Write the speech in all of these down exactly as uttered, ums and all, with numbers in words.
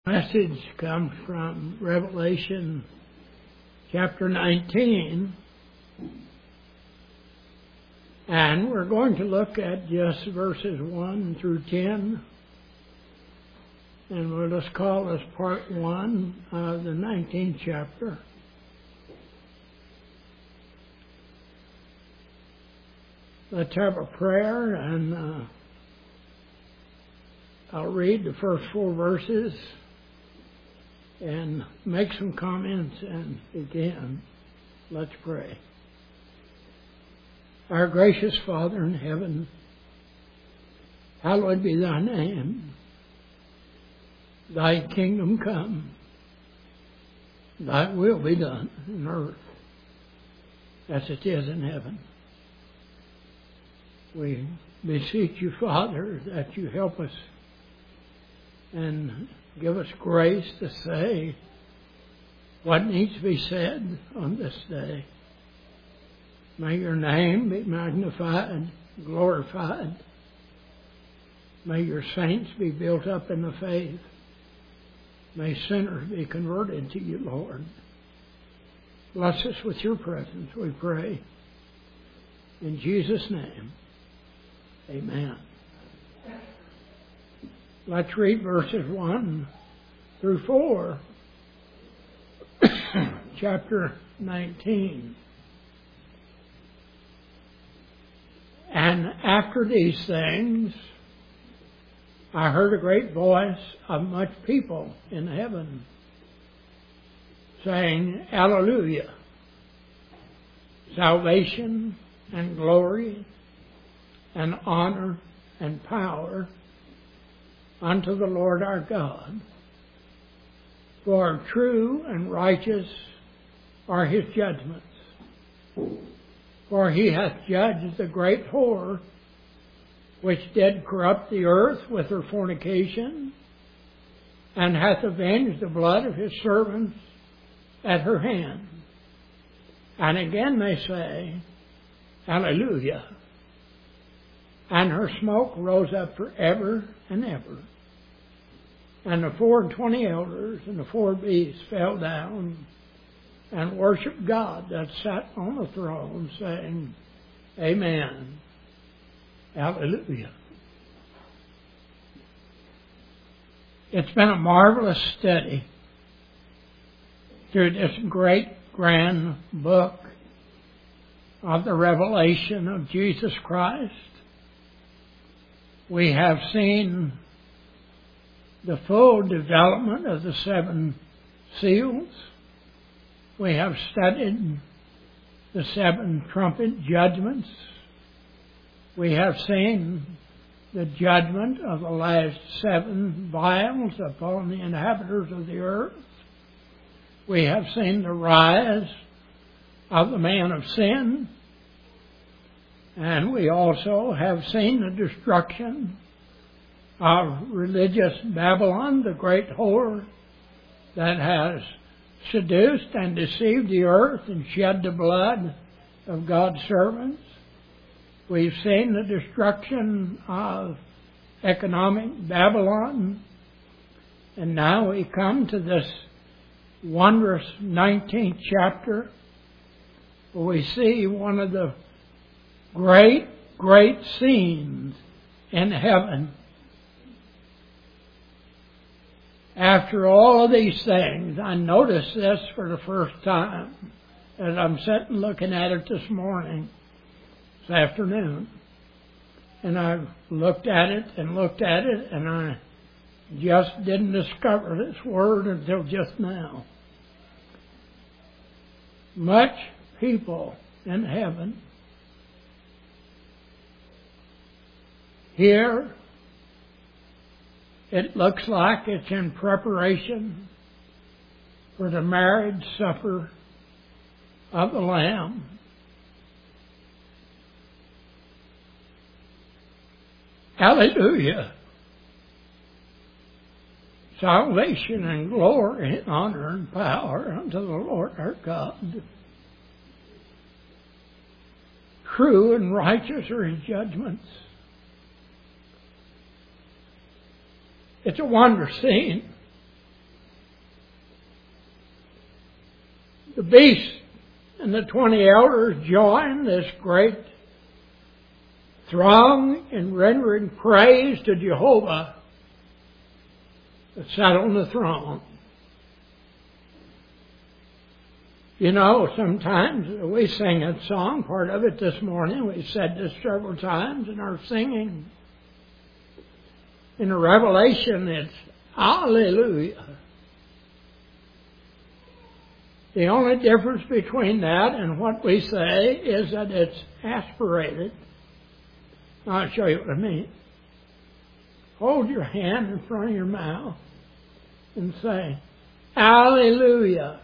Message comes from Revelation chapter nineteen, and we're going to look at just verses one through ten, and we'll just call this part one of the nineteenth chapter. Let's have a prayer, and uh, I'll read the first four verses and make some comments and begin. Let's pray. Our gracious Father in heaven, hallowed be thy name. Thy kingdom come. Thy will be done on earth as it is in heaven. We beseech you, Father, that you help us and give us grace to say what needs to be said on this day. May your name be magnified, glorified. May your saints be built up in the faith. May sinners be converted to you, Lord. Bless us with your presence, we pray. In Jesus' name, amen. Let's read verses one through four, chapter nineteen. And after these things, I heard a great voice of much people in heaven, saying, Alleluia! Salvation and glory and honor and power unto the Lord our God. For true and righteous are his judgments. For he hath judged the great whore, which did corrupt the earth with her fornication, and hath avenged the blood of his servants at her hand. And again they say, Alleluia! And her smoke rose up forever and ever. And the four and twenty elders and the four beasts fell down and worshipped God that sat on the throne, saying, Amen. Hallelujah. It's been a marvelous study through this great, grand book of the revelation of Jesus Christ. We have seen the full development of the seven seals. We have studied the seven trumpet judgments. We have seen the judgment of the last seven vials upon the inhabitants of the earth. We have seen the rise of the man of sin. And we also have seen the destruction of religious Babylon, the great whore that has seduced and deceived the earth and shed the blood of God's servants. We've seen the destruction of economic Babylon. And now we come to this wondrous nineteenth chapter, where we see one of the great, great scenes in heaven. After all of these things, I noticed this for the first time as I'm sitting looking at it this morning, this afternoon. And I looked at it and looked at it, and I just didn't discover this word until just now. Much people in heaven. Here, it looks like it's in preparation for the marriage supper of the Lamb. Hallelujah! Salvation and glory and honor and power unto the Lord our God. True and righteous are his judgments. It's a wondrous scene. beast and the twenty elders join this great throng in rendering praise to Jehovah that sat on the throne. You know, sometimes we sing that song, part of it this morning. We've said this several times in our singing. In the Revelation, it's Hallelujah. The only difference between that and what we say is that it's aspirated. I'll show you what I mean. Hold your hand in front of your mouth and say, Hallelujah.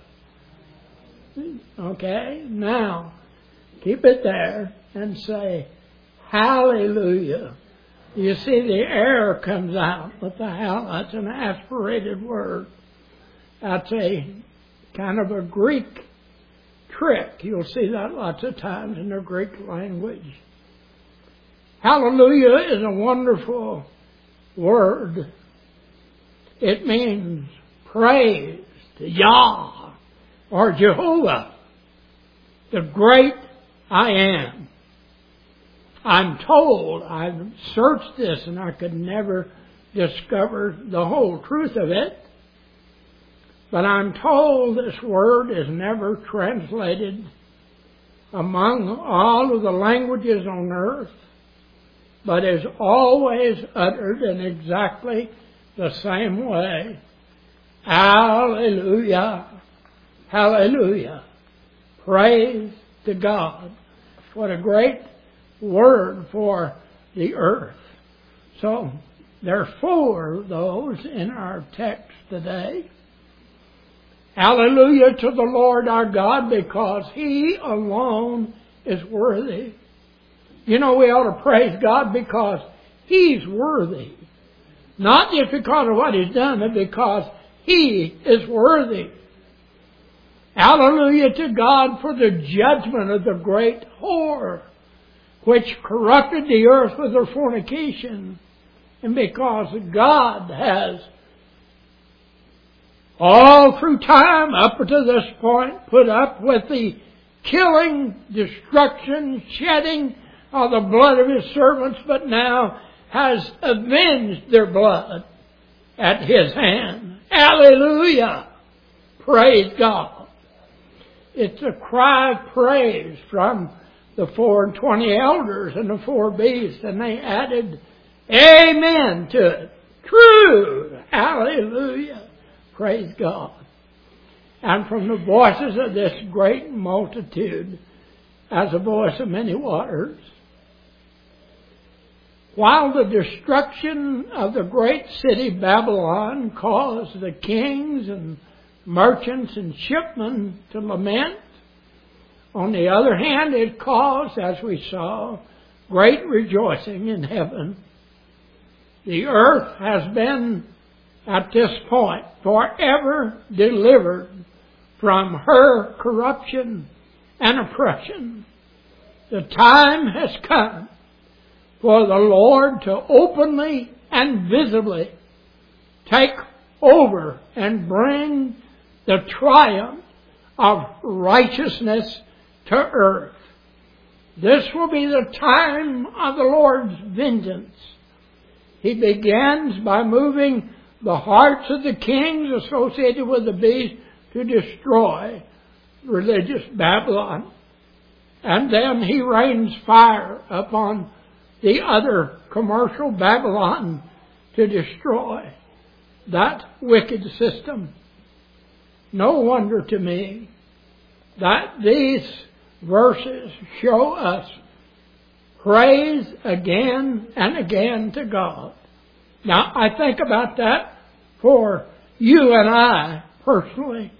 Okay? Now, keep it there and say, Hallelujah. You see the air comes out with the hell. That's an aspirated word. That's a kind of a Greek trick. You'll see that lots of times in the Greek language. Hallelujah is a wonderful word. It means praise to Yah or Jehovah, the great I am. I'm told, I've searched this and I could never discover the whole truth of it, but I'm told this word is never translated among all of the languages on earth, but is always uttered in exactly the same way. Hallelujah. Hallelujah. Praise to God. What a great word for the earth. So, there are four of those in our text today. Hallelujah to the Lord our God, because He alone is worthy. You know, we ought to praise God because He's worthy. Not just because of what He's done, but because He is worthy. Hallelujah to God for the judgment of the great whore, which corrupted the earth with her fornication. And because God has, all through time up to this point, put up with the killing, destruction, shedding of the blood of His servants, but now has avenged their blood at His hand. Hallelujah! Praise God! It's a cry of praise from the four and twenty elders and the four beasts, and they added amen to it. True! Hallelujah! Praise God! And from the voices of this great multitude, as a voice of many waters, while the destruction of the great city Babylon caused the kings and merchants and shipmen to lament, on the other hand, it caused, as we saw, great rejoicing in heaven. The earth has been, at this point, forever delivered from her corruption and oppression. The time has come for the Lord to openly and visibly take over and bring the triumph of righteousness to earth. This will be the time of the Lord's vengeance. He begins by moving the hearts of the kings associated with the beast to destroy religious Babylon. And then He rains fire upon the other commercial Babylon to destroy that wicked system. No wonder to me that these verses show us praise again and again to God. Now, I think about that for you and I personally.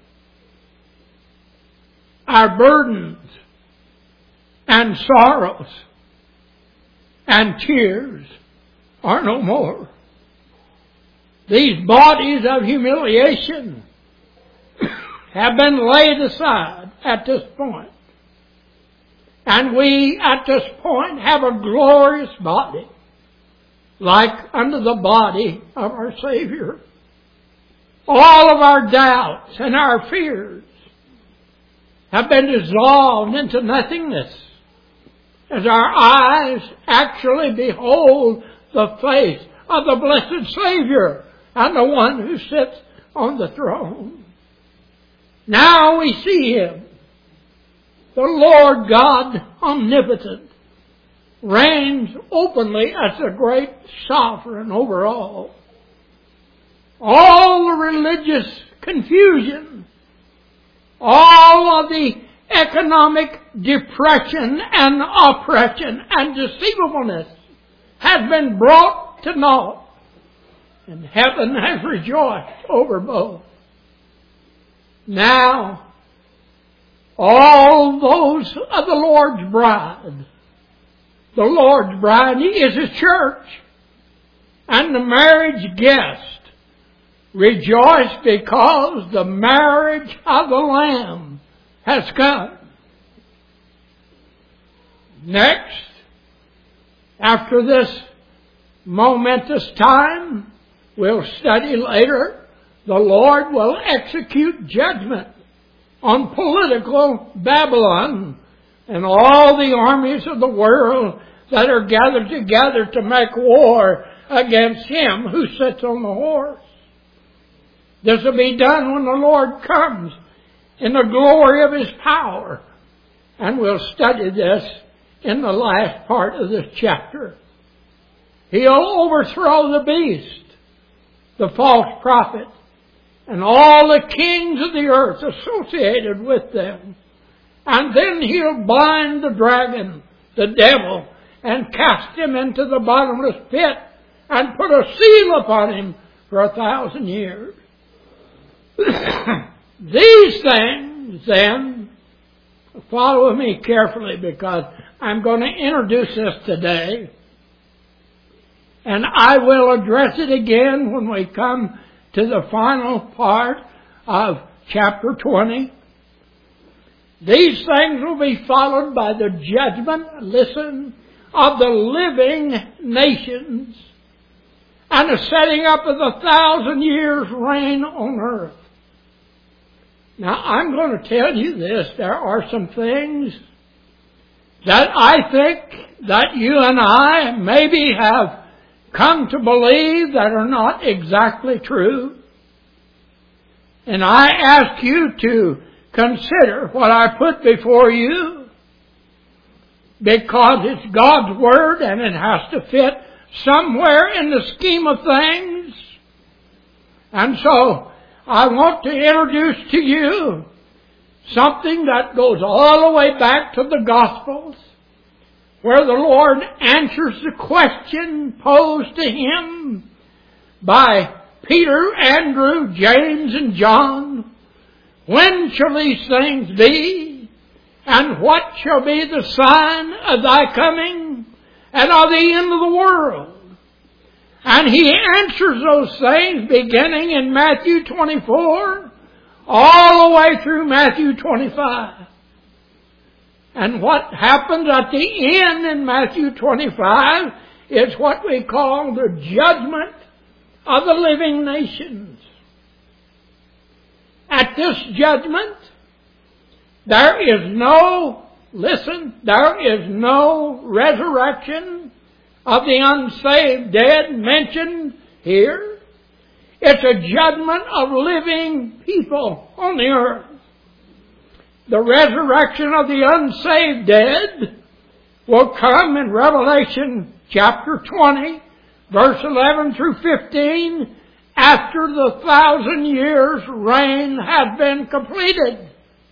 Our burdens and sorrows and tears are no more. These bodies of humiliation have been laid aside at this point. And we, at this point, have a glorious body, like unto the body of our Savior. All of our doubts and our fears have been dissolved into nothingness as our eyes actually behold the face of the blessed Savior and the one who sits on the throne. Now we see Him, the Lord God omnipotent, reigns openly as the great sovereign over all. All the religious confusion, all of the economic depression and oppression and deceivableness has been brought to naught, and heaven has rejoiced over both. Now, all those of the Lord's bride, the Lord's bride, He is His church, and the marriage guest rejoice because the marriage of the Lamb has come. Next, after this momentous time, we'll study later, the Lord will execute judgment on political Babylon and all the armies of the world that are gathered together to make war against Him who sits on the horse. This will be done when the Lord comes in the glory of His power. And we'll study this in the last part of this chapter. He'll overthrow the beast, the false prophet, and all the kings of the earth associated with them. And then He'll bind the dragon, the devil, and cast him into the bottomless pit and put a seal upon him for a thousand years. These things, then, follow me carefully because I'm going to introduce this today. And I will address it again when we come to the final part of chapter twenty. These things will be followed by the judgment, listen, of the living nations and the setting up of the thousand years reign on earth. Now, I'm going to tell you this. There are some things that I think that you and I maybe have come to believe that are not exactly true. And I ask you to consider what I put before you, because it's God's Word and it has to fit somewhere in the scheme of things. And so, I want to introduce to you something that goes all the way back to the Gospels, where the Lord answers the question posed to Him by Peter, Andrew, James, and John. When shall these things be? And what shall be the sign of thy coming and of the end of the world? And He answers those things beginning in Matthew twenty-four all the way through Matthew twenty-five. And what happens at the end in Matthew twenty-five is what we call the judgment of the living nations. At this judgment, there is no, listen, there is no resurrection of the unsaved dead mentioned here. It's a judgment of living people on the earth. The resurrection of the unsaved dead will come in Revelation chapter twenty, verse eleven through fifteen, after the thousand years reign has been completed.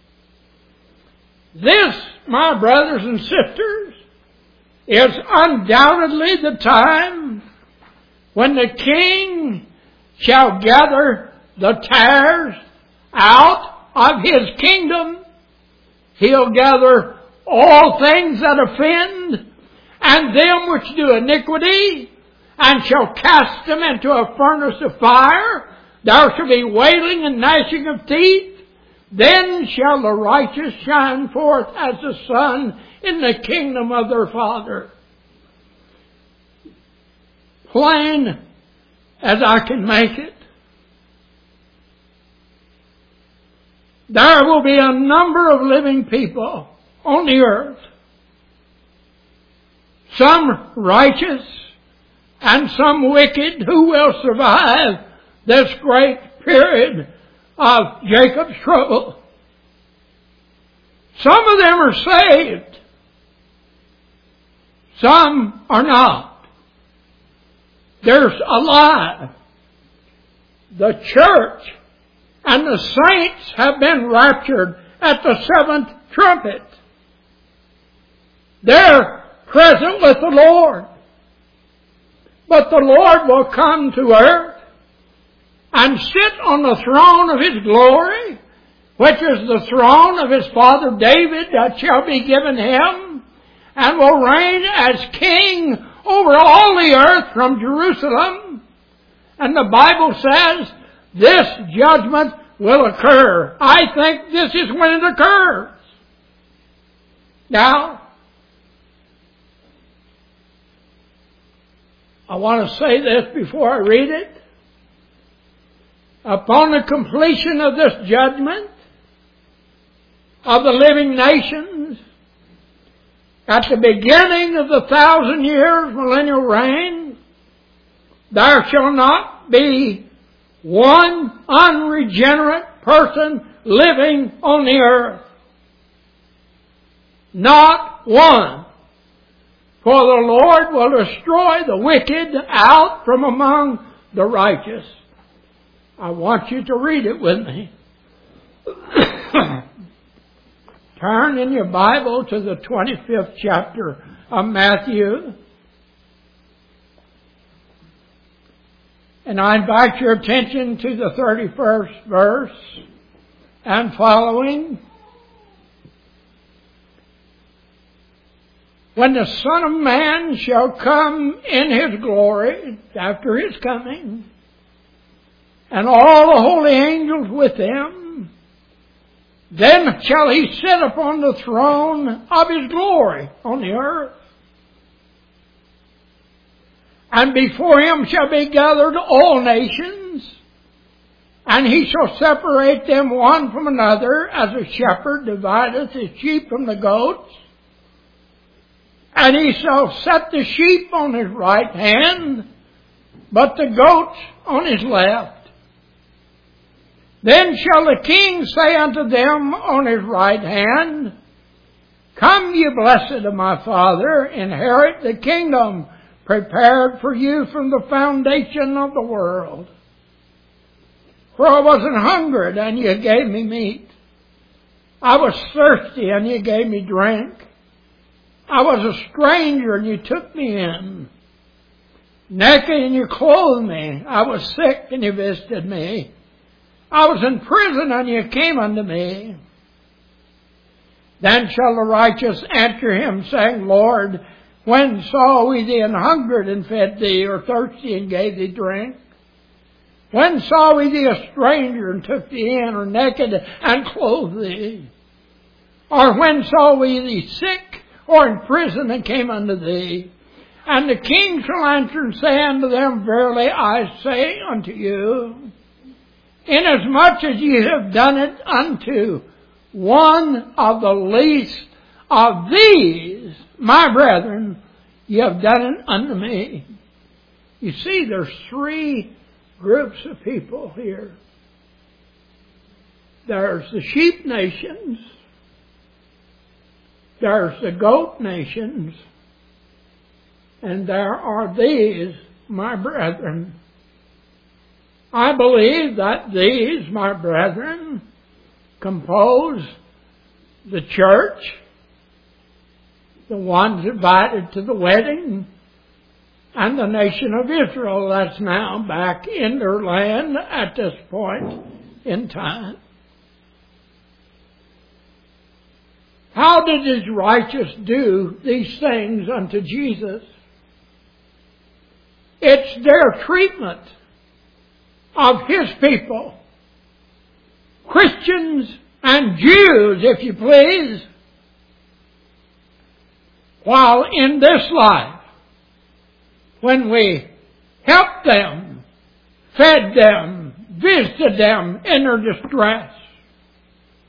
This, my brothers and sisters, is undoubtedly the time when the King shall gather the tares out of His kingdom. He'll gather all things that offend, and them which do iniquity, and shall cast them into a furnace of fire. There shall be wailing and gnashing of teeth. Then shall the righteous shine forth as the sun in the kingdom of their Father. Plain as I can make it, there will be a number of living people on the earth. Some righteous and some wicked who will survive this great period of Jacob's trouble. Some of them are saved. Some are not. There's a lie. The church and the saints have been raptured at the seventh trumpet. They're present with the Lord. But the Lord will come to earth and sit on the throne of His glory, which is the throne of His father David that shall be given Him, and will reign as king over all the earth from Jerusalem. And the Bible says this judgment will occur. I think this is when it occurs. Now, I want to say this before I read it. Upon the completion of this judgment of the living nations, at the beginning of the thousand years millennial reign, there shall not be one unregenerate person living on the earth. Not one. For the Lord will destroy the wicked out from among the righteous. I want you to read it with me. Turn in your Bible to the twenty-fifth chapter of Matthew. And I invite your attention to the thirty-first verse and following. When the Son of Man shall come in His glory, after His coming, and all the holy angels with Him, then shall He sit upon the throne of His glory on the earth. And before Him shall be gathered all nations, and He shall separate them one from another, as a shepherd divideth his sheep from the goats. And He shall set the sheep on His right hand, but the goats on His left. Then shall the King say unto them on His right hand, Come, ye blessed of my Father, inherit the kingdom prepared for you from the foundation of the world. For I was an hungered, and ye gave me meat. I was thirsty, and ye gave me drink. I was a stranger, and you took me in. Naked, and you clothed me. I was sick, and you visited me. I was in prison, and you came unto me. Then shall the righteous answer Him, saying, Lord, when saw we thee an hungered, and fed thee, or thirsty, and gave thee drink? When saw we thee a stranger, and took thee in, or naked, and clothed thee? Or when saw we thee sick, or in prison, and came unto thee? And the King shall answer and say unto them, Verily I say unto you, inasmuch as ye have done it unto one of the least of these, my brethren, ye have done it unto me. You see, there's three groups of people here. There's the sheep nations. There's the goat nations. And there are these, my brethren. I believe that these, my brethren, compose the church, the ones invited to the wedding, and the nation of Israel that's now back in their land at this point in time. How did these righteous do these things unto Jesus? It's their treatment of His people, Christians and Jews, if you please, while in this life, when we helped them, fed them, visited them in their distress.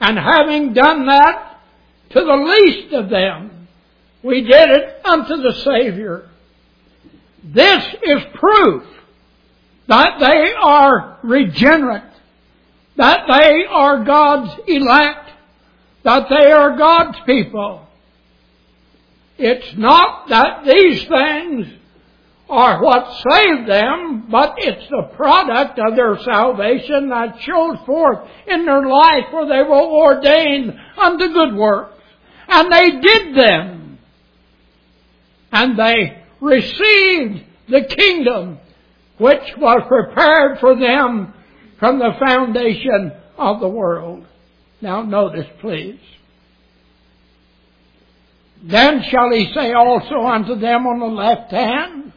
And having done that to the least of them, we did it unto the Savior. This is proof that they are regenerate, that they are God's elect, that they are God's people. It's not that these things are what saved them, but it's the product of their salvation that shows forth in their life where they were ordained unto good works. And they did them. And they received the kingdom which was prepared for them from the foundation of the world. Now notice, please. Then shall he say also unto them on the left hand,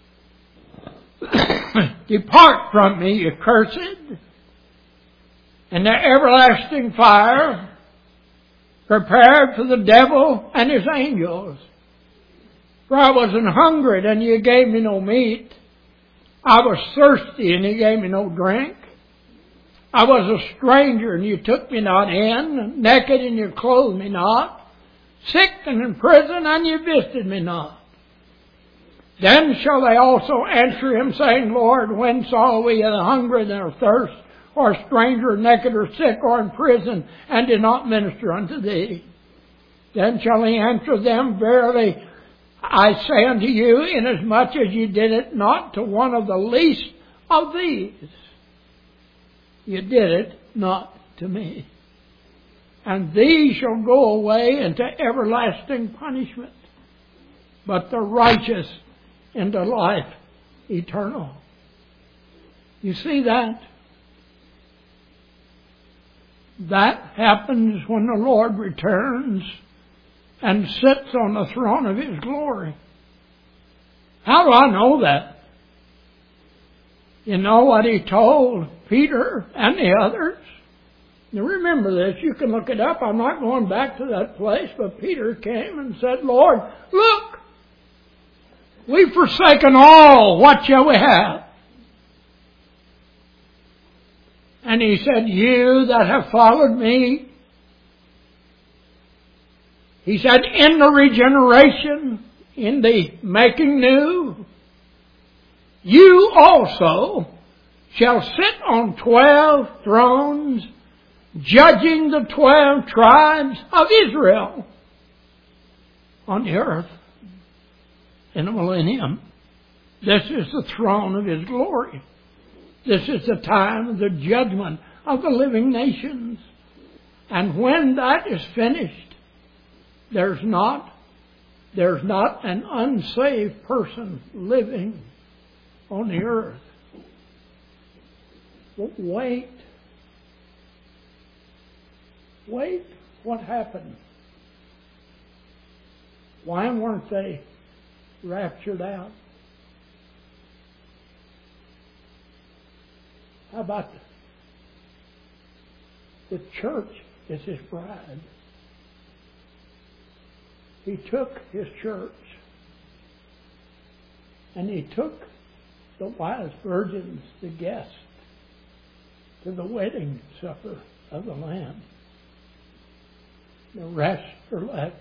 Depart from me, ye cursed, in the everlasting fire, prepared for the devil and his angels. For I was an hungered, and ye gave me no meat. I was thirsty, and ye gave me no drink. I was a stranger, and ye took me not in. Naked, and ye clothed me not. Sick and in prison, and ye visited me not. Then shall they also answer him, saying, Lord, when saw we a hungered and a thirst, or a stranger, naked, or sick, or in prison, and did not minister unto thee? Then shall he answer them, Verily, I say unto you, inasmuch as ye did it not to one of the least of these, ye did it not to me. And these shall go away into everlasting punishment, but the righteous into life eternal. You see that? That happens when the Lord returns and sits on the throne of His glory. How do I know that? You know what He told Peter and the others? Now remember this, you can look it up. I'm not going back to that place, but Peter came and said, Lord, look, we've forsaken all. What shall we have? And He said, you that have followed me, He said, in the regeneration, in the making new, you also shall sit on twelve thrones, judging the twelve tribes of Israel on the earth in the millennium. This is the throne of His glory. This is the time of the judgment of the living nations. And when that is finished, there's not, there's not an unsaved person living on the earth. But wait. Wait, what happened? Why weren't they raptured out? How about the, the church is His bride? He took His church and He took the wise virgins, the guests, to the wedding supper of the Lamb. The rest are left,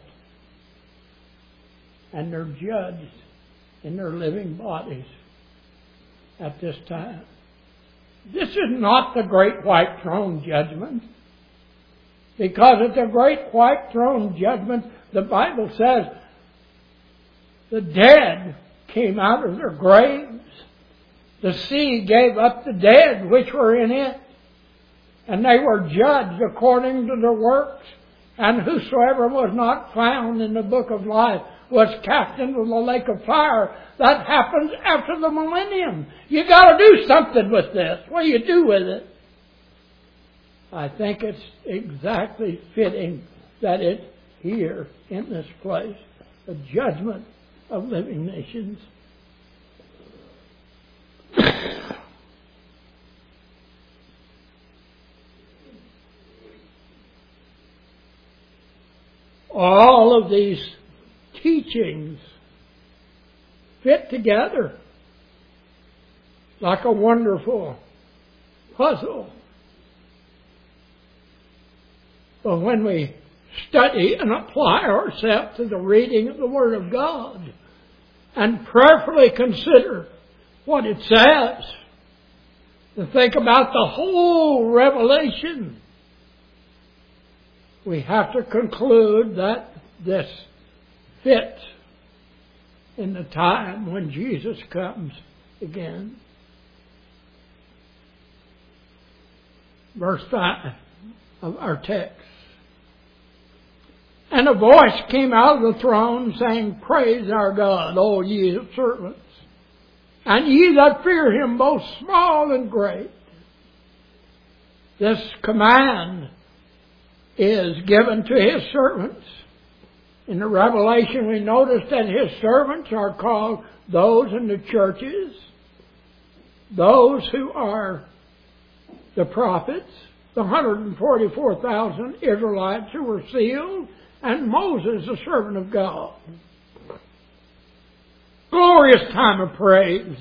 and they're judged in their living bodies at this time. This is not the great white throne judgment, because at the great white throne judgment, the Bible says the dead came out of their graves. The sea gave up the dead which were in it, and they were judged according to their works. And whosoever was not found in the book of life was cast into the lake of fire. That happens after the millennium. You got to do something with this. What do you do with it? I think it's exactly fitting that it's here in this place, the judgment of living nations. All of these teachings fit together like a wonderful puzzle. But when we study and apply ourselves to the reading of the Word of God and prayerfully consider what it says, to think about the whole revelation, we have to conclude that this fits in the time when Jesus comes again. Verse five of our text. And a voice came out of the throne saying, Praise our God, all ye his servants, and ye that fear him, both small and great. This command is given to his servants. In the Revelation we notice that his servants are called those in the churches, those who are the prophets, the one hundred forty-four thousand Israelites who were sealed, and Moses, the servant of God. Glorious time of praise.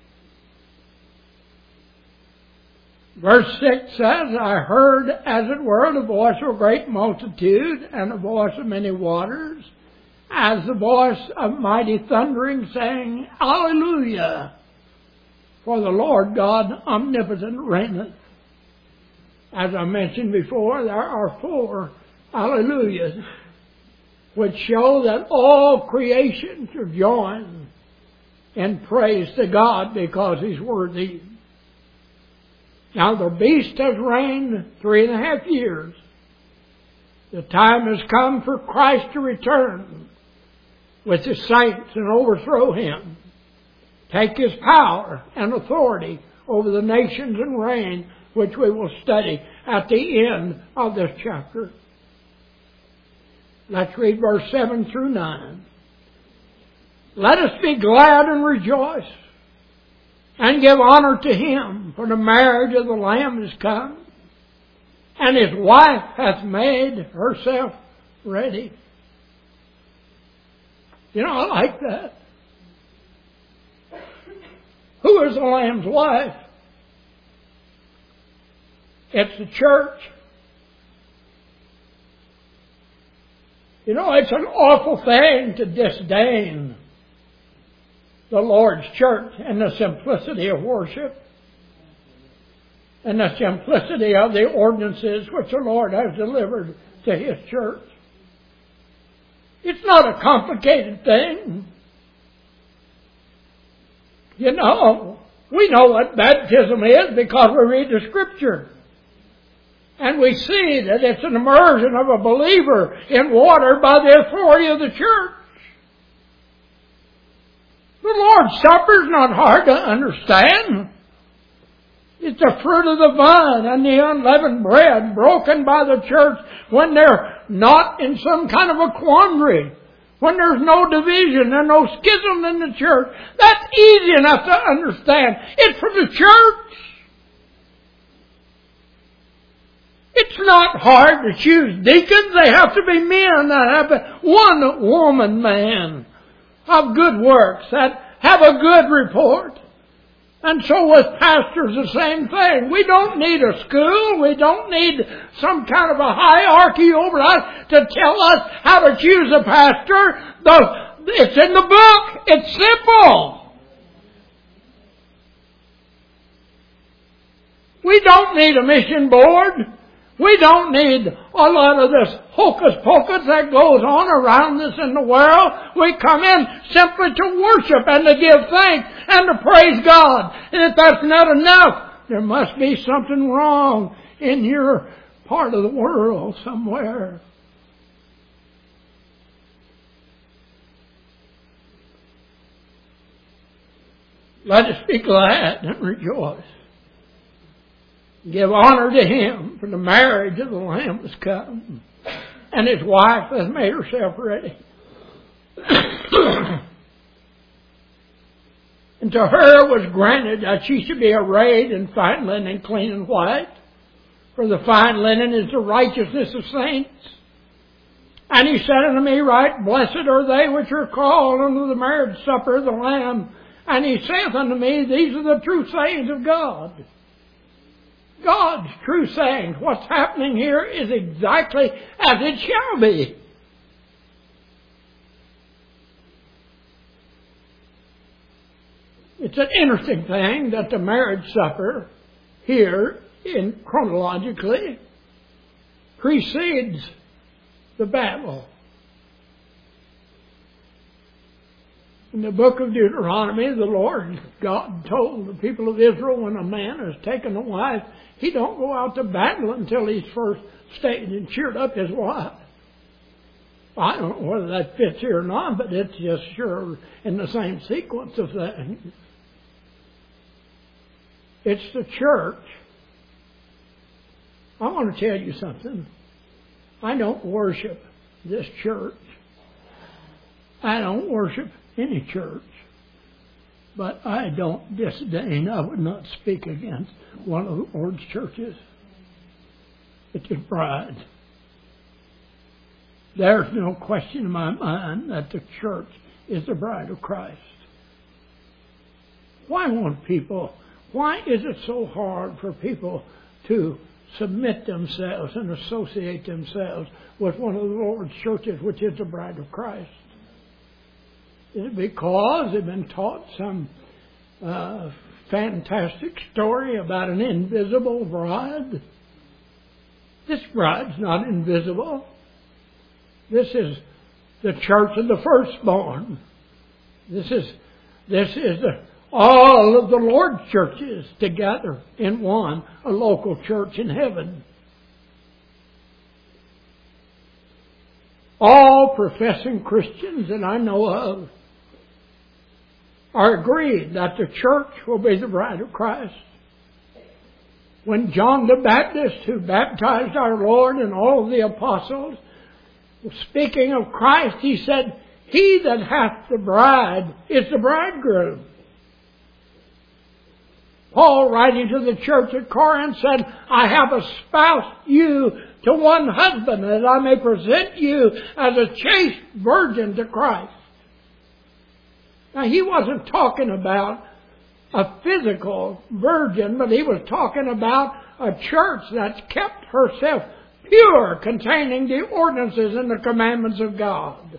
Verse six says, I heard, as it were, the voice of a great multitude, and the voice of many waters, as the voice of mighty thundering, saying, Alleluia! For the Lord God omnipotent reigneth. As I mentioned before, there are four Alleluias, which show that all creation should join in praise to God because He's worthy. Now the beast has reigned three and a half years. The time has come for Christ to return with His saints and overthrow Him, take His power and authority over the nations and reign, which we will study at the end of this chapter. Let's read verse seven through nine. Let us be glad and rejoice, and give honor to Him, for the marriage of the Lamb is come, and His wife hath made herself ready. You know, I like that. Who is the Lamb's wife? It's the church. You know, it's an awful thing to disdain the Lord's church and the simplicity of worship and the simplicity of the ordinances which the Lord has delivered to His church. It's not a complicated thing. You know, we know what baptism is because we read the Scripture. And we see that it's an immersion of a believer in water by the authority of the church. The Lord's Supper is not hard to understand. It's the fruit of the vine and the unleavened bread broken by the church when they're not in some kind of a quandary. When there's no division and no schism in the church. That's easy enough to understand. It's for the church. It's not hard to choose deacons. They have to be men that have a one woman man of good works, that have a good report. And so with pastors, the same thing. We don't need a school. We don't need some kind of a hierarchy over us to tell us how to choose a pastor. The, it's in the book. It's simple. We don't need a mission board. We don't need a lot of this hocus pocus that goes on around us in the world. We come in simply to worship and to give thanks and to praise God. And if that's not enough, there must be something wrong in your part of the world somewhere. Let us be glad and rejoice. Give honor to Him, for the marriage of the Lamb has come, and His wife has made herself ready. And to her was granted that she should be arrayed in fine linen, clean and white, for the fine linen is the righteousness of saints. And He said unto me, Right blessed are they which are called unto the marriage supper of the Lamb. And He saith unto me, These are the true sayings of God. God's true sayings. What's happening here is exactly as it shall be. It's an interesting thing that the marriage supper here, in chronologically, precedes the battle. In the book of Deuteronomy, the Lord God told the people of Israel, when a man has taken a wife, he don't go out to battle until he's first stayed and cheered up his wife. I don't know whether that fits here or not, but it's just sure in the same sequence of things. It's the church. I want to tell you something. I don't worship this church. I don't worship any church. But I don't disdain, I would not speak against one of the Lord's churches. It's His bride. There's no question in my mind that the church is the bride of Christ. Why won't people, why is it so hard for people to submit themselves and associate themselves with one of the Lord's churches, which is the bride of Christ? Is it because they've been taught some uh, fantastic story about an invisible bride? This bride's not invisible. This is the church of the firstborn. This is this is the, all of the Lord's churches together in one, a local church in heaven. All professing Christians that I know of are agreed that the church will be the bride of Christ. When John the Baptist, who baptized our Lord and all of the apostles, speaking of Christ, he said, "He that hath the bride is the bridegroom." Paul, writing to the church at Corinth, said, "I have espoused you to one husband, that I may present you as a chaste virgin to Christ." Now, he wasn't talking about a physical virgin, but he was talking about a church that's kept herself pure, containing the ordinances and the commandments of God.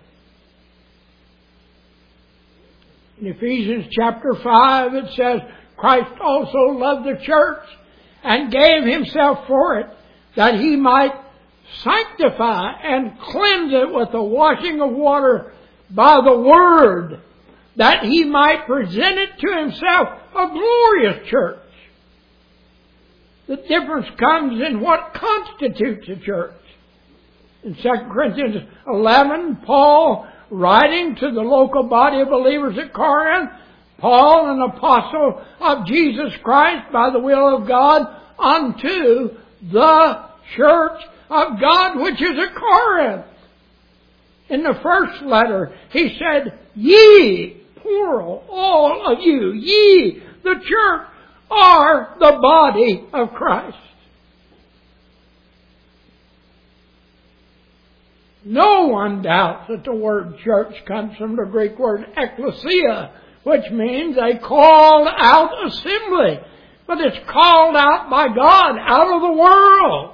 In Ephesians chapter five, it says, "Christ also loved the church and gave Himself for it, that He might sanctify and cleanse it with the washing of water by the Word, that He might present it to Himself a glorious church." The difference comes in what constitutes a church. In Second Corinthians eleven, Paul, writing to the local body of believers at Corinth, Paul, an apostle of Jesus Christ by the will of God, unto the church of God which is at Corinth. In the first letter, he said, "Ye," plural, all of you, "ye," the church, are the body of Christ. No one doubts that the word church comes from the Greek word ekklesia, which means a called out assembly. But it's called out by God out of the world.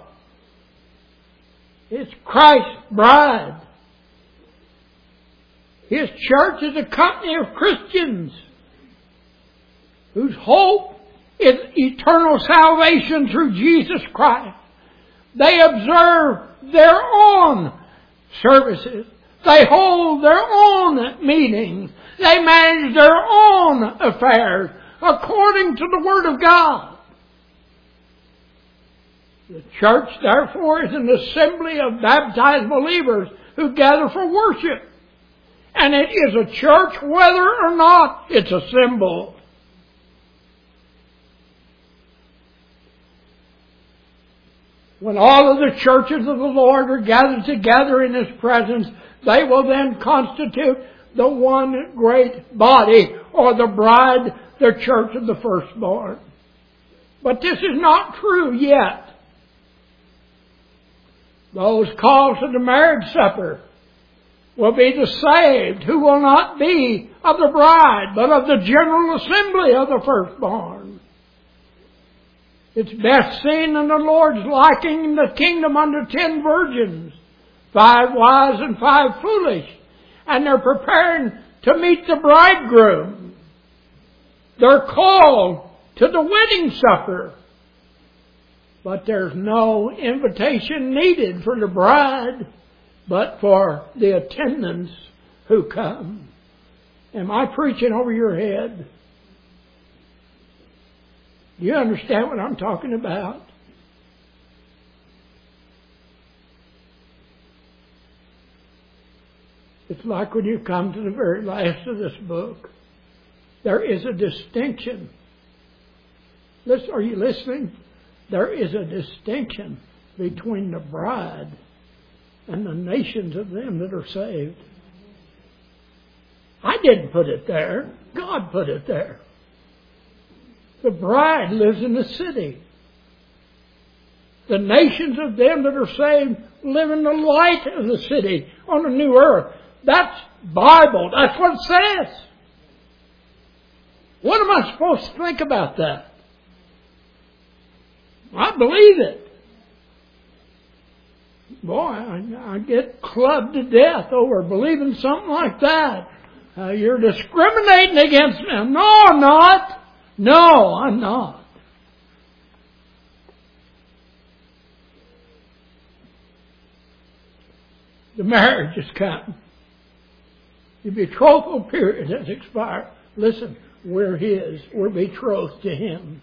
It's Christ's bride. His church is a company of Christians whose hope is eternal salvation through Jesus Christ. They observe their own services. They hold their own meetings. They manage their own affairs according to the Word of God. The church, therefore, is an assembly of baptized believers who gather for worship. And it is a church whether or not it's assembled. When all of the churches of the Lord are gathered together in His presence, they will then constitute the one great body, or the bride, the church of the firstborn. But this is not true yet. Those called to the marriage supper will be the saved, who will not be of the bride, but of the general assembly of the firstborn. It's best seen in the Lord's likening the kingdom unto ten virgins, five wise and five foolish. And they're preparing to meet the bridegroom. They're called to the wedding supper. But there's no invitation needed for the bride, but for the attendants who come. Am I preaching over your head? Do you understand what I'm talking about? It's like when you come to the very last of this book. There is a distinction. Listen, are you listening? There is a distinction between the bride and the nations of them that are saved. I didn't put it there. God put it there. The bride lives in the city. The nations of them that are saved live in the light of the city on the new earth. That's Bible. That's what it says. What am I supposed to think about that? I believe it. Boy, I, I get clubbed to death over believing something like that. Uh, you're discriminating against me. No, I'm not. No, I'm not. The marriage is come. The betrothal period has expired. Listen, we're His. We're betrothed to Him.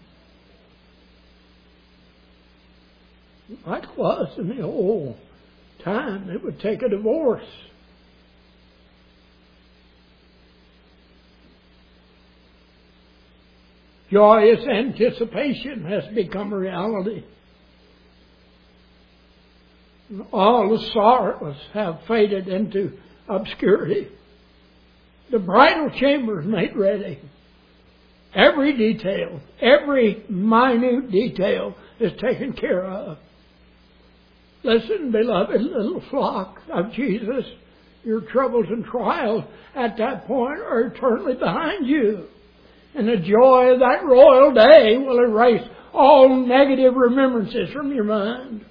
Like it was in the old time, it would take a divorce. Joyous anticipation has become a reality. All the sorrows have faded into obscurity. The bridal chamber is made ready. Every detail, every minute detail is taken care of. Listen, beloved little flock of Jesus, your troubles and trials at that point are eternally behind you. And the joy of that royal day will erase all negative remembrances from your mind.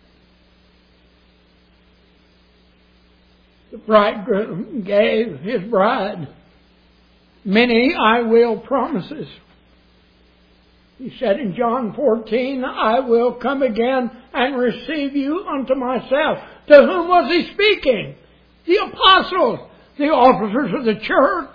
The bridegroom gave his bride many I will promises. He said in John fourteen, I will come again and receive you unto myself. To whom was he speaking? The apostles, the officers of the church.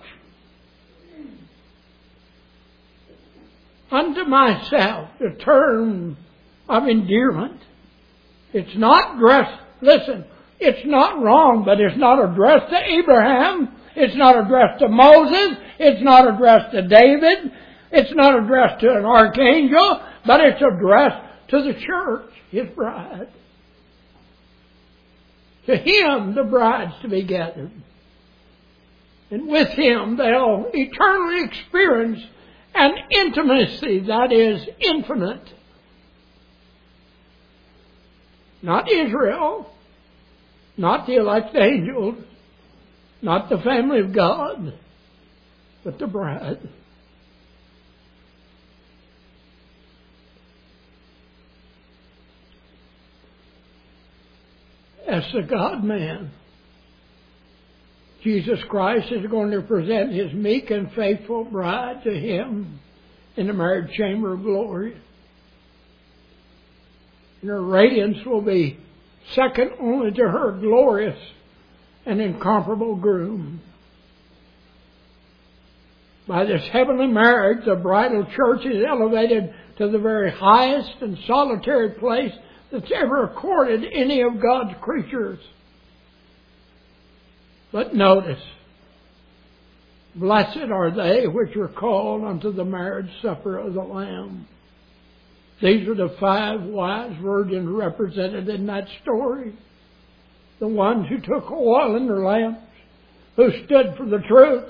Unto myself, the term of endearment. It's not addressed, listen, it's not wrong, but it's not addressed to Abraham. It's not addressed to Moses. It's not addressed to David. It's not addressed to an archangel, but it's addressed to the church, His bride. To Him the bride's to be gathered. And with Him they'll eternally experience an intimacy that is infinite. Not Israel, not the elect angels, not the family of God, but the bride. As the God-man, Jesus Christ is going to present His meek and faithful bride to Him in the marriage chamber of glory. And her radiance will be second only to her glorious and incomparable groom. By this heavenly marriage, the bridal church is elevated to the very highest and solitary place that's ever accorded any of God's creatures. But notice, blessed are they which are called unto the marriage supper of the Lamb. These are the five wise virgins represented in that story. The ones who took oil in their lamps, who stood for the truth.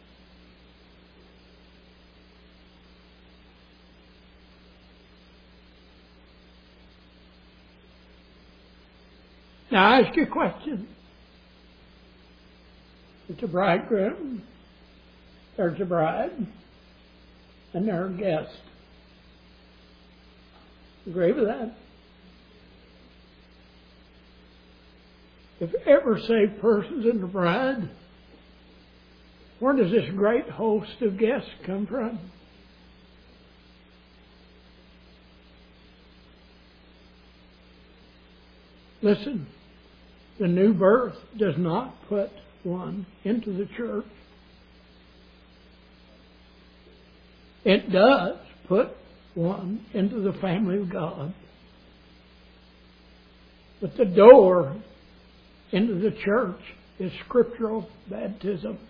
Now I ask you a question. It's a bridegroom, there's a bride, and there are guests. Agree with that? If ever saved persons in the bride, where does this great host of guests come from? Listen, the new birth does not put one into the church. It does put one into the family of God. But the door into the church is scriptural baptism.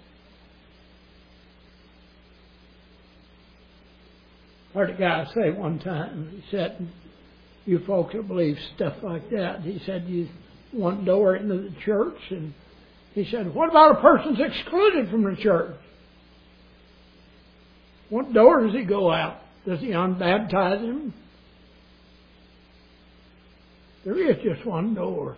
I heard a guy say one time, he said, you folks that believe stuff like that, he said, you one door into the church, and he said, what about a person's excluded from the church? What door does he go out? Does he unbaptize him? There is just one door.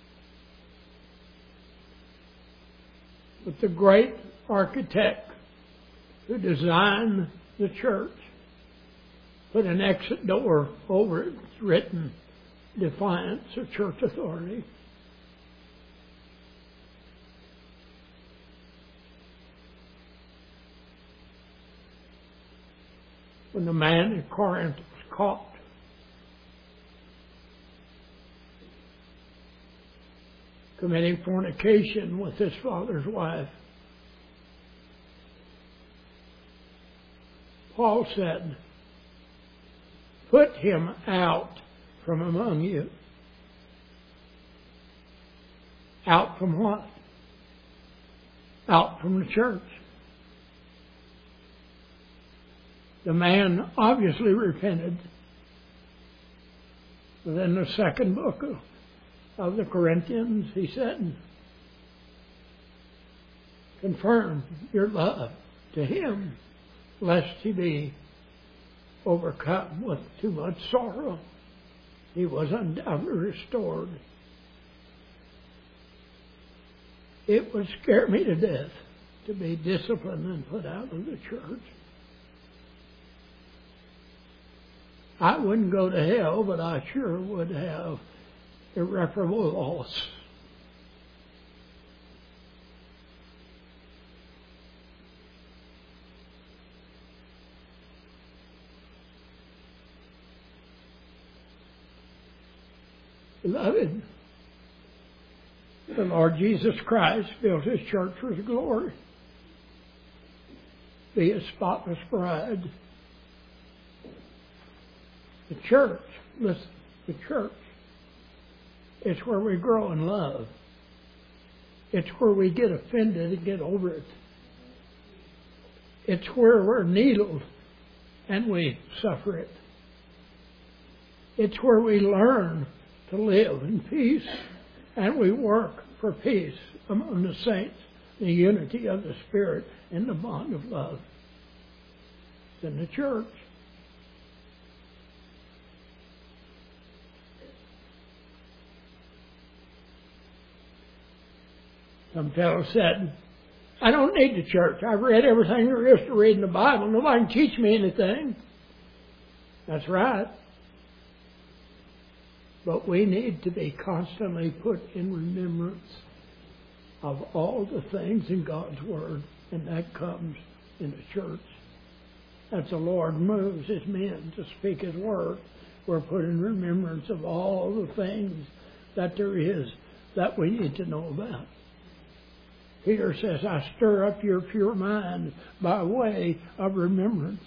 But the great architect who designed the church put an exit door over it. It's written, defiance of church authority. When the man in Corinth was caught, committing fornication with his father's wife, Paul said, put him out from among you. Out from what? Out from the church. The man obviously repented. But in the second book of, of the Corinthians, he said, confirm your love to him, lest he be overcome with too much sorrow. He was undoubtedly restored. It would scare me to death to be disciplined and put out of the church. I wouldn't go to hell, but I sure would have irreparable loss. Beloved, the Lord Jesus Christ built His church for His glory. Be a spotless bride. The church, listen, the church, it's where we grow in love. It's where we get offended and get over it. It's where we're needled and we suffer it. It's where we learn to live in peace and we work for peace among the saints, the unity of the Spirit and the bond of love. It's in the church. Some fellow said, I don't need the church. I've read everything there is to read in the Bible. Nobody can teach me anything. That's right. But we need to be constantly put in remembrance of all the things in God's Word, and that comes in the church. As the Lord moves His men to speak His Word, we're put in remembrance of all the things that there is that we need to know about. Peter says, I stir up your pure mind by way of remembrance.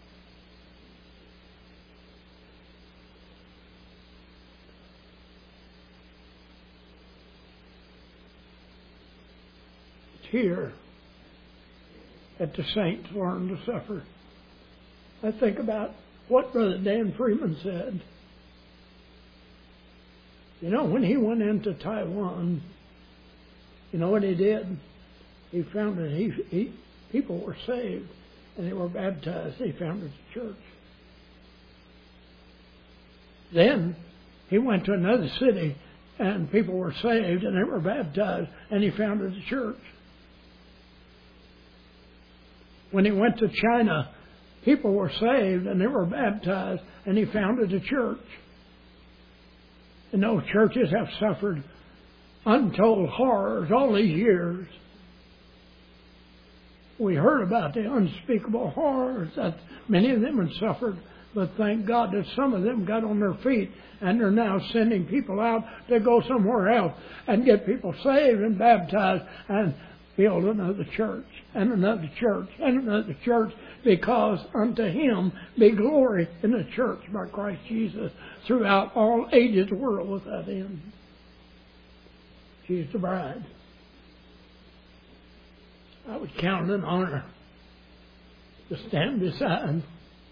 It's here that the saints learn to suffer. I think about what Brother Dan Freeman said. You know, when he went into Taiwan, you know what he did? He found that he, he people were saved and they were baptized. He founded the church. Then he went to another city and people were saved and they were baptized, and he founded the church. When he went to China, people were saved and they were baptized, and he founded a church. And those churches have suffered untold horrors all these years. We heard about the unspeakable horrors that many of them had suffered, but thank God that some of them got on their feet and they're now sending people out to go somewhere else and get people saved and baptized and build another church and another church and another church, because unto Him be glory in the church by Christ Jesus throughout all ages, world without end. She's the bride. I would count it an honor to stand beside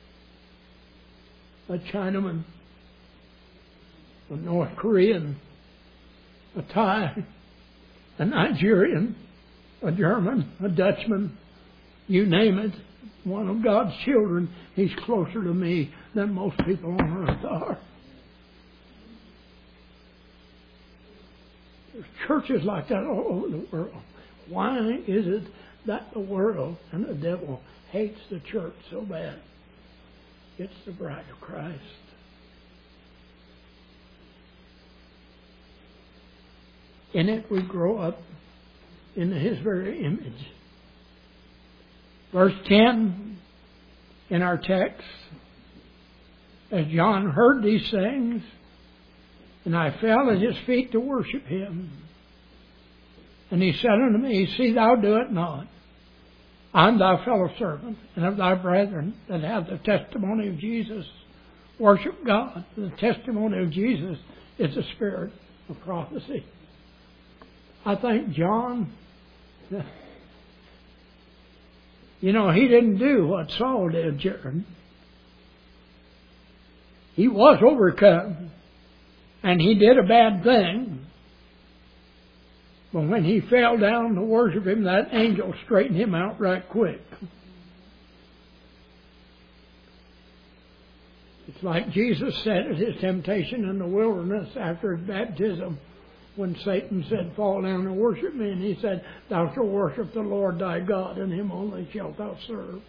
a Chinaman, a North Korean, a Thai, a Nigerian, a German, a Dutchman, you name it, one of God's children. He's closer to me than most people on earth are. There's churches like that all over the world. Why is it that the world and the devil hates the church so bad? It's the bride of Christ. In it we grow up in His very image. Verse ten in our text, as John heard these things, and I fell at His feet to worship Him. And He said unto me, See thou do it not. I am thy fellow servant, and of thy brethren that have the testimony of Jesus. Worship God. The testimony of Jesus is the spirit of prophecy. I think John, you know, he didn't do what Saul did, Jared. He was overcome, and he did a bad thing. But when he fell down to worship Him, that angel straightened him out right quick. It's like Jesus said at His temptation in the wilderness after His baptism, when Satan said, Fall down and worship me. And He said, Thou shalt worship the Lord thy God, and Him only shalt thou serve.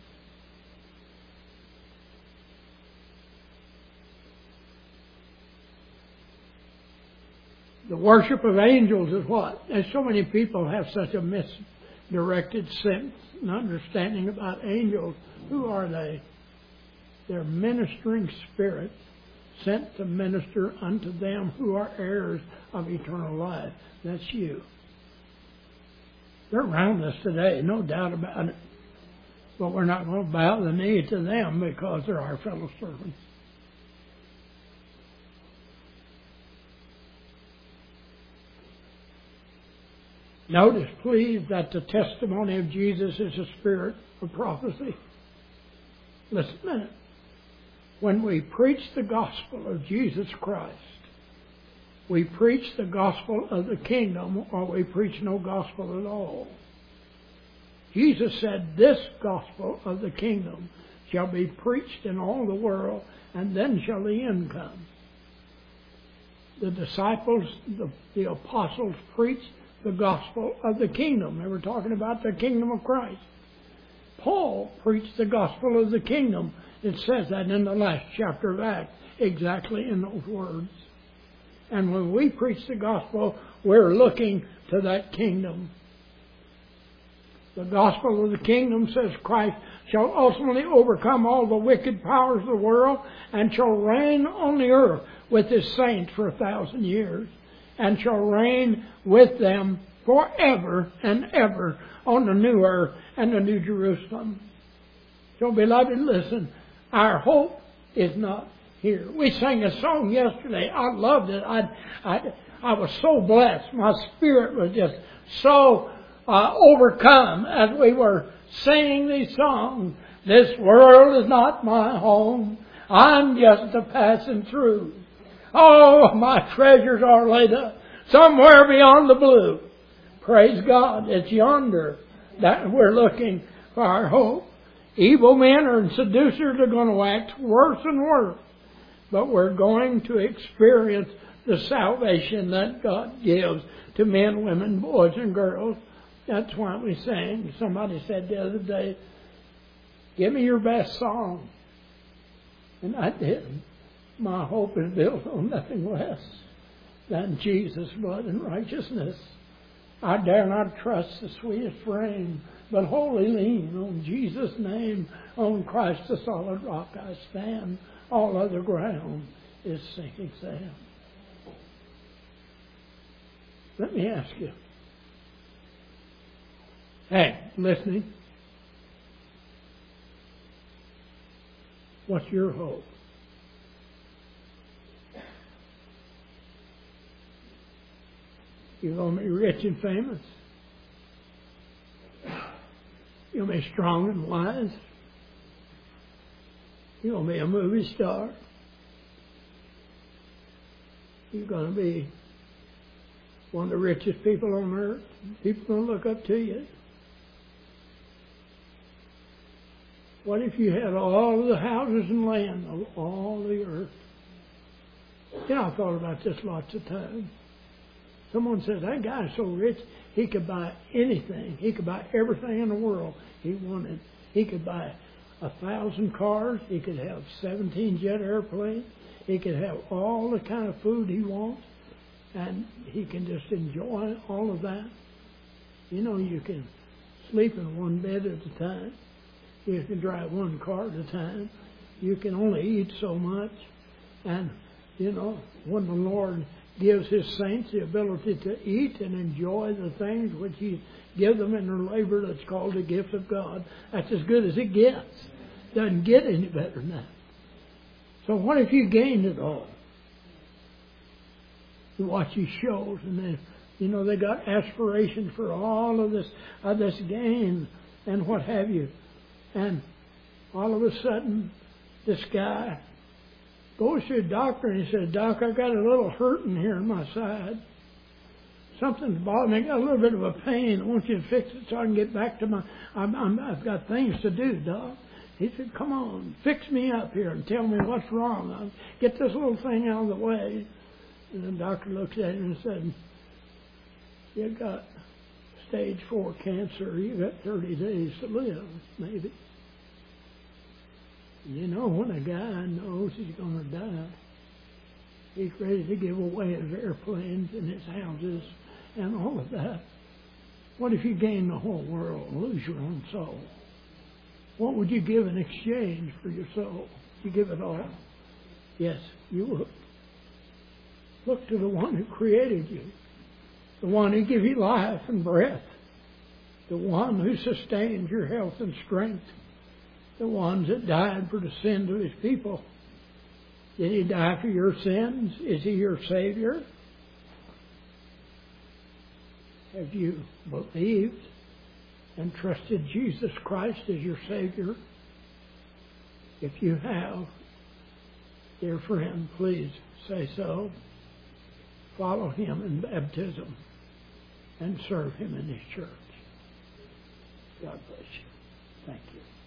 The worship of angels is what? And so many people have such a misdirected sense and understanding about angels. Who are they? They're ministering spirits sent to minister unto them who are heirs of eternal life. That's you. They're around us today, no doubt about it. But we're not going to bow the knee to them because they're our fellow servants. Notice, please, that the testimony of Jesus is a spirit of prophecy. Listen a minute. When we preach the gospel of Jesus Christ, we preach the gospel of the kingdom, or we preach no gospel at all. Jesus said, This gospel of the kingdom shall be preached in all the world, and then shall the end come. The disciples, the, the apostles preached the gospel of the kingdom. They were talking about the kingdom of Christ. Paul preached the gospel of the kingdom. It says that in the last chapter of Acts, exactly in those words. And when we preach the gospel, we're looking to that kingdom. The gospel of the kingdom says Christ shall ultimately overcome all the wicked powers of the world and shall reign on the earth with His saints for a thousand years, and shall reign with them forever and ever on the new earth and the new Jerusalem. So, beloved, listen, our hope is not here. We sang a song yesterday. I loved it. I, I, I was so blessed. My spirit was just so uh, overcome as we were singing these songs. This world is not my home. I'm just a passing through. Oh, my treasures are laid up somewhere beyond the blue. Praise God. It's yonder that we're looking for our hope. Evil men and seducers are going to act worse and worse. But we're going to experience the salvation that God gives to men, women, boys, and girls. That's why we sang. Somebody said the other day, give me your best song. And I did. My hope is built on nothing less than Jesus' blood and righteousness. I dare not trust the sweetest frame, but wholly lean on Jesus' name. On Christ the solid rock I stand. All other ground is sinking sand. Let me ask you. Hey, listening. What's your hope? You're going to be rich and famous. You're going to be strong and wise. You're going to be a movie star. You're going to be one of the richest people on earth. People are going to look up to you. What if you had all of the houses and land of all the earth? You know, I thought about this lots of times. Someone says, that guy's so rich, he could buy anything. He could buy everything in the world he wanted. He could buy a thousand cars. He could have seventeen jet airplanes. He could have all the kind of food he wants. And he can just enjoy all of that. You know, you can sleep in one bed at a time. You can drive one car at a time. You can only eat so much. And, you know, when the Lord gives His saints the ability to eat and enjoy the things which He gives them in their labor, that's called the gift of God, that's as good as it gets. Doesn't get any better than that. So what if you gained it all? You watch these shows, and they, you know, they got aspirations for all of this, of this gain and what have you. And all of a sudden, this guy goes to a doctor and he says, Doc, I got a little hurting here in my side. Something's bothering me. I got a little bit of a pain. I want you to fix it so I can get back to my... I'm, I'm, I've got things to do, Doc. He said, come on, fix me up here and tell me what's wrong. I'll get this little thing out of the way. And the doctor looks at him and said, you got stage four cancer. You got thirty days to live, maybe. You know, when a guy knows he's going to die, he's ready to give away his airplanes and his houses and all of that. What if you gain the whole world and lose your own soul? What would you give in exchange for your soul? You give it all? Yes, you would. Look to the one who created you, the one who gave you life and breath, the one who sustains your health and strength, the ones that died for the sins of His people. Did He die for your sins? Is He your Savior? Have you believed and trusted Jesus Christ as your Savior? If you have, dear friend, please say so. Follow Him in baptism and serve Him in His church. God bless you. Thank you.